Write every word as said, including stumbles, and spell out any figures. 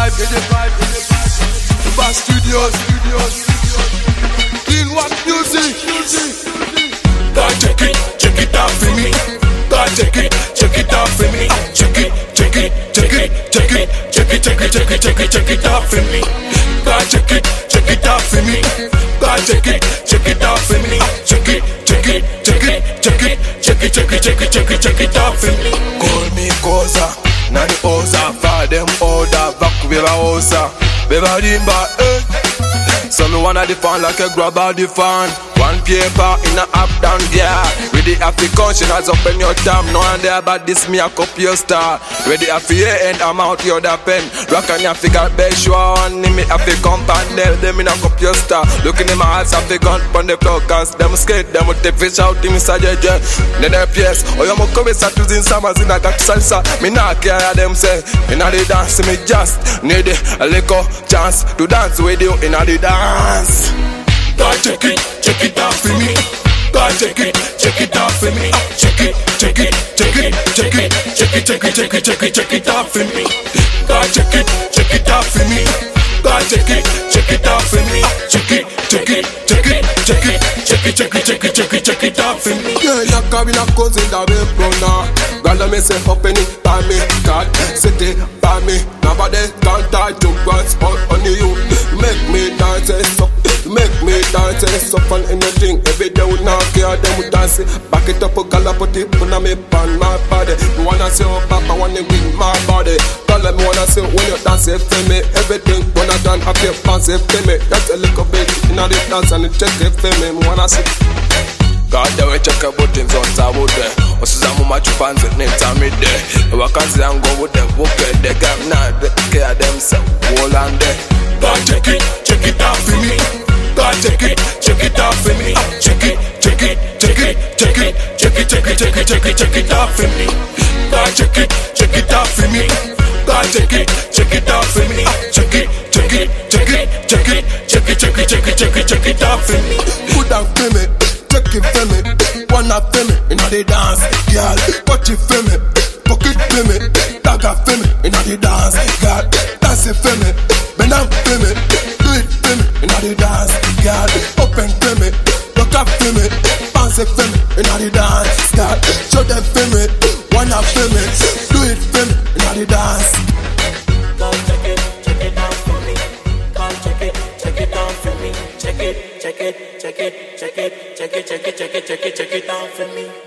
vibe, get the vibe, get the vibe. The Bass Studios, Studios, Clean One Music, music. God check it, check it out for me. God check it, check it out for me. Check it, check it, check it, check it, check it, check it, check it, check it, check it out for me. God check it, check it out for me. God check it, check it out for me. Check it, check it, check it, check it, check it, check it, check it, check it, check it out for me. Call me Koza, Nani Oza, for them order, back with a Oza, Beba Dimba, eh. So me wanna define like a grabber define. One paper in a up down yeah. Ready happy conscience open your tongue. No one there but this me a copy your star. Ready happy end I'm out your da pen. Rock on your figure best you on me happy compound them in a copy your star. Looking in my eyes happy gun on the floor cause them scared them would take fish out in me side yeah. Then they pierce. Oh you mo come start using summers in a got salsa. Me not care them say. In a the dance me just need a little chance to dance with you in a the dance. God check it, check it out for me. God check it, check it out for me. Check it, check it, check it, check it, check it, check it, check it, check it, check it out for me. God check it, check it out for me. God check it, check it out for me. Check it, check it, check it, check it, check it, check it, check it, check it, check it out for me. Yeah, you come in a cousin that we run. Gonna me say up in it, by me, God, city, by me. Nobody can't tie to once on you. Make me dance up. Make me dance and stuff on anything. Every day we not care, them we dance it. Back it up, gala put it on me pan my body. Me wanna see how back, I wanna win my body. Tell them wanna see when you dance it for me. Everything when I done, I feel fancy for me. That's a little bit, you know the dance and the check it for me. Me wanna see. God, they will check about things on top of there. Osuzamu machupanze neta midde. Wakazi yango with them, okay, they got not care themselves. Wall and there. God check it, check it out for me. God check it, check it out for me. Check it, check it, check it, check it, check it, check it, check it, check it, check it out for me. God check it, check it out for me. God check it, check it out for me. Check it, check it, check it, check it, check it, check it, check it, check it, check it out for me. Put down for me, check it for me. Wanna for me, inna the dance, girl. Watch it for me, pocket for me, dagger for me, inna the dance, girl. Dance it for me, bend down for me, do it for me, inna the dance, girl. Open for me, look up for me, bounce it for me, inna the dance, girl. Show them for me, wanna for me, do it for me, inna the dance. Come check it, check it out for me. Come check it, check it out for me. Check it, check it, check it, check it, check it, check it, check it, check it, check it out for me.